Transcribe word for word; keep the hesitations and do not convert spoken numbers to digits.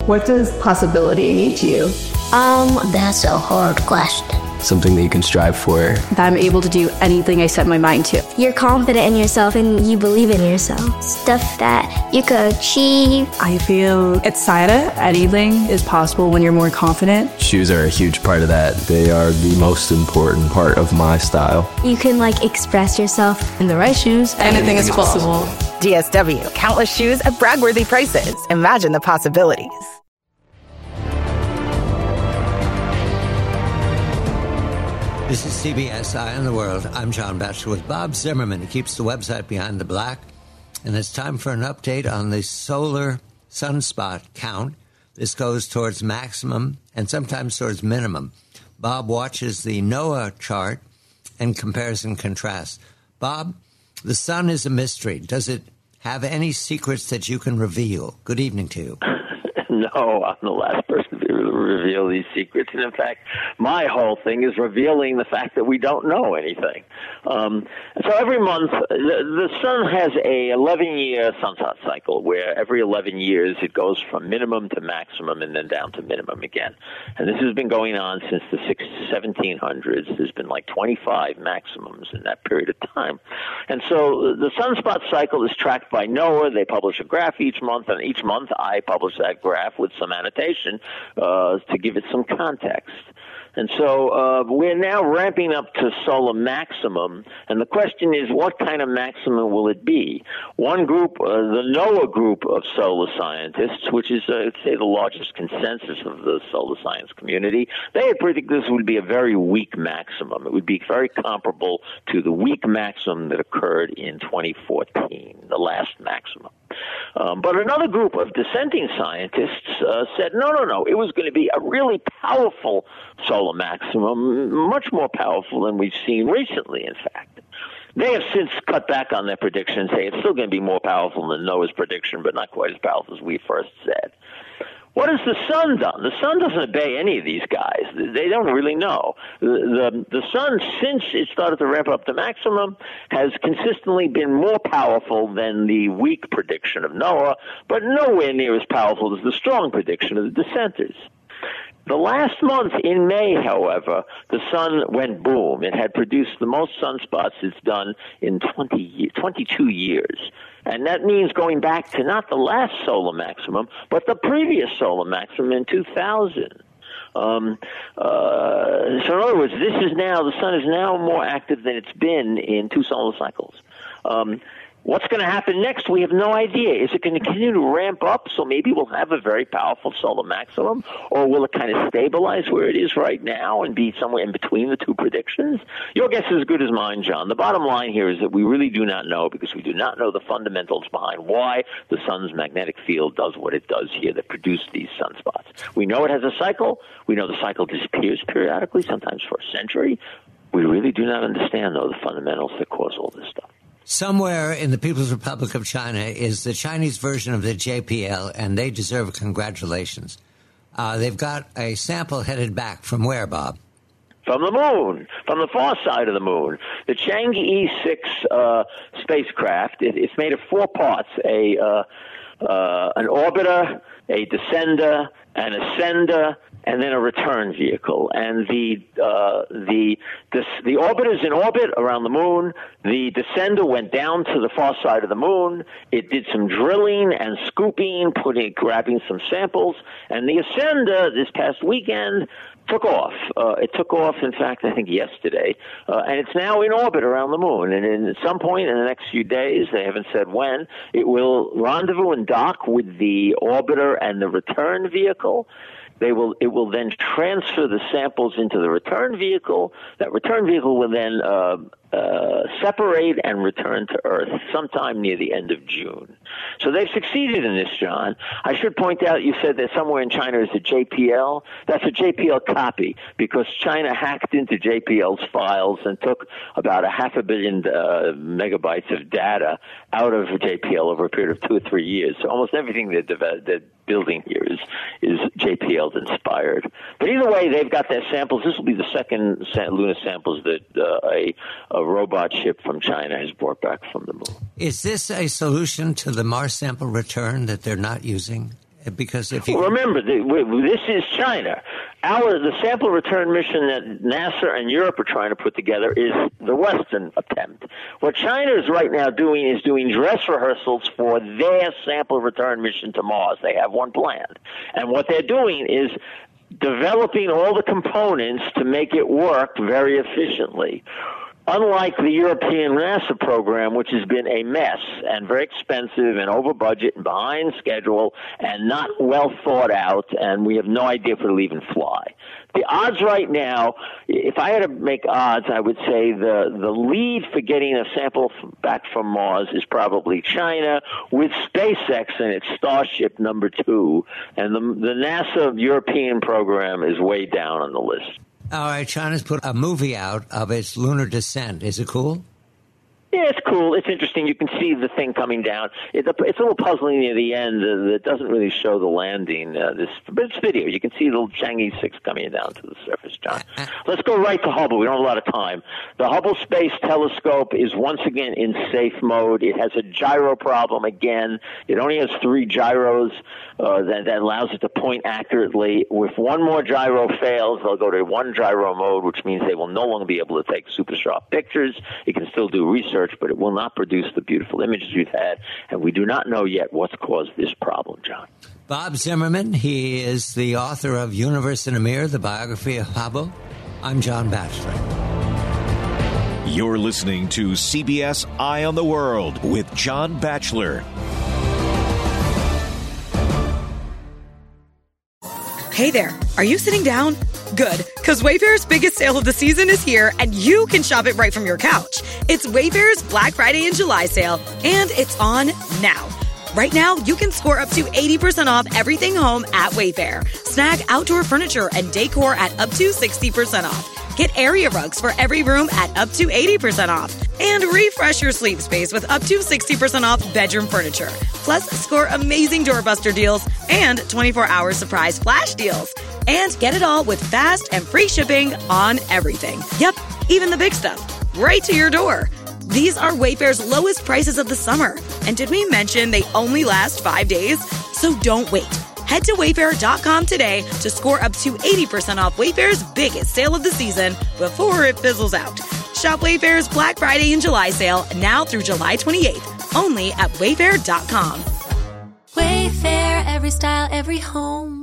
What does possibility mean to you? Um, that's a hard question. Something that you can strive for. That I'm able to do anything I set my mind to. You're confident in yourself and you believe in yourself. Stuff that you could achieve. I feel excited. Anything is possible when you're more confident. Shoes are a huge part of that. They are the most important part of my style. You can, like, express yourself. In the right shoes, anything, anything is possible. possible. D S W. Countless shoes at brag-worthy prices. Imagine the possibilities. This is C B S Eye on the World. I'm John Batchelor with Bob Zimmerman, who keeps the website Behind the Black. And it's time for an update on the solar sunspot count. This goes towards maximum and sometimes towards minimum. Bob watches the NOAA chart and compares and contrasts. Bob, the sun is a mystery. Does it have any secrets that you can reveal? Good evening to you. No, I'm the last person to reveal these secrets. And in fact, my whole thing is revealing the fact that we don't know anything. Um, so every month, the, the sun has a eleven-year sunspot cycle where every eleven years it goes from minimum to maximum and then down to minimum again. And this has been going on since the seventeen hundreds. There's been like twenty-five maximums in that period of time. And so the sunspot cycle is tracked by NOAA. They publish a graph each month, and each month I publish that graph with some annotation uh, to give it some context. And so uh, we're now ramping up to solar maximum, and the question is, what kind of maximum will it be? One group, uh, the NOAA group of solar scientists, which is, uh, say, the largest consensus of the solar science community, they had predicted this would be a very weak maximum. It would be very comparable to the weak maximum that occurred in twenty fourteen, the last maximum. Um, but another group of dissenting scientists uh, said, no, no, no, it was going to be a really powerful solar maximum, much more powerful than we've seen recently, in fact. They have since cut back on their prediction, saying it's still going to be more powerful than NOAA's prediction, but not quite as powerful as we first said. What has the sun done? The sun doesn't obey any of these guys. They don't really know. The, the, the sun, since it started to ramp up to maximum, has consistently been more powerful than the weak prediction of NOAA, but nowhere near as powerful as the strong prediction of the dissenters. The last month in May, however, the sun went boom. It had produced the most sunspots it's done in twenty, twenty-two years. And that means going back to not the last solar maximum, but the previous solar maximum in two thousand. Um, uh, so in other words, this is now, the sun is now more active than it's been in two solar cycles. Um, What's going to happen next? We have no idea. Is it going to continue to ramp up, so maybe we'll have a very powerful solar maximum, or will it kind of stabilize where it is right now and be somewhere in between the two predictions? Your guess is as good as mine, John. The bottom line here is that we really do not know, because we do not know the fundamentals behind why the sun's magnetic field does what it does here that produced these sunspots. We know it has a cycle. We know the cycle disappears periodically, sometimes for a century. We really do not understand, though, the fundamentals that cause all this stuff. Somewhere in the People's Republic of China is the Chinese version of the J P L, and they deserve congratulations. Uh, they've got a sample headed back from where, Bob? From the moon, from the far side of the moon. The Chang'e six uh, spacecraft, it, it's made of four parts, a uh, uh, an orbiter, a descender, an ascender, and then a return vehicle. And the uh, the this, the orbiter's in orbit around the moon. The descender went down to the far side of the moon. It did some drilling and scooping, putting grabbing some samples. And the ascender this past weekend took off. Uh, it took off, in fact, I think yesterday, uh, and it's now in orbit around the moon. And in, at some point in the next few days, they haven't said when, it will rendezvous and dock with the orbiter and the return vehicle. They will. It will then transfer the samples into the return vehicle. That return vehicle will then uh, uh, separate and return to Earth sometime near the end of June. So they've succeeded in this, John. I should point out, you said that somewhere in China is a J P L. That's a J P L copy, because China hacked into J P L's files and took about a half a billion uh, megabytes of data out of J P L over a period of two or three years. So almost everything they're, de- they're building here is, is J P L inspired. But either way, they've got their samples. This will be the second lunar samples that uh, a, a robot ship from China has brought back from the moon. Is this a solution to the Mars sample return that they're not using? Because if you remember, the, we, this is China. Our the sample return mission that NASA and Europe are trying to put together is the Western attempt. What China is right now doing is doing dress rehearsals for their sample return mission to Mars. They have one planned, and what they're doing is developing all the components to make it work very efficiently. Unlike the European NASA program, which has been a mess and very expensive and over budget and behind schedule and not well thought out, and we have no idea if it'll even fly. The odds right now, if I had to make odds, I would say the, the lead for getting a sample back from Mars is probably China, with SpaceX and its Starship number two, and the, the NASA European program is way down on the list. All right, China's put a movie out of its lunar descent. Is it cool? Yeah, it's cool. It's interesting. You can see the thing coming down. It's a, it's a little puzzling near the end. Uh, it doesn't really show the landing. Uh, this, but it's video. You can see the Chang'e six coming down to the surface, John. Let's go right to Hubble. We don't have a lot of time. The Hubble Space Telescope is once again in safe mode. It has a gyro problem again. It only has three gyros uh, that, that allows it to point accurately. If one more gyro fails, they'll go to one gyro mode, which means they will no longer be able to take super sharp pictures. It can still do research, but it will not produce the beautiful images we've had, and we do not know yet what's caused this problem, John. Bob Zimmerman, he is the author of Universe in a Mirror, the biography of Hubble. I'm John Batchelor. You're listening to C B S Eye on the World with John Batchelor. Hey there, are you sitting down? Good, because Wayfair's biggest sale of the season is here, and you can shop it right from your couch. It's Wayfair's Black Friday and July sale, and it's on now. Right now, you can score up to eighty percent off everything home at Wayfair. Snag outdoor furniture and decor at up to sixty percent off. Get area rugs for every room at up to eighty percent off. And refresh your sleep space with up to sixty percent off bedroom furniture. Plus, score amazing doorbuster deals and twenty-four hour surprise flash deals. And get it all with fast and free shipping on everything. Yep, even the big stuff. Right to your door. These are Wayfair's lowest prices of the summer. And did we mention they only last five days? So don't wait. Head to Wayfair dot com today to score up to eighty percent off Wayfair's biggest sale of the season before it fizzles out. Shop Wayfair's Black Friday and July sale now through July twenty-eighth, only at Wayfair dot com. Wayfair, every style, every home.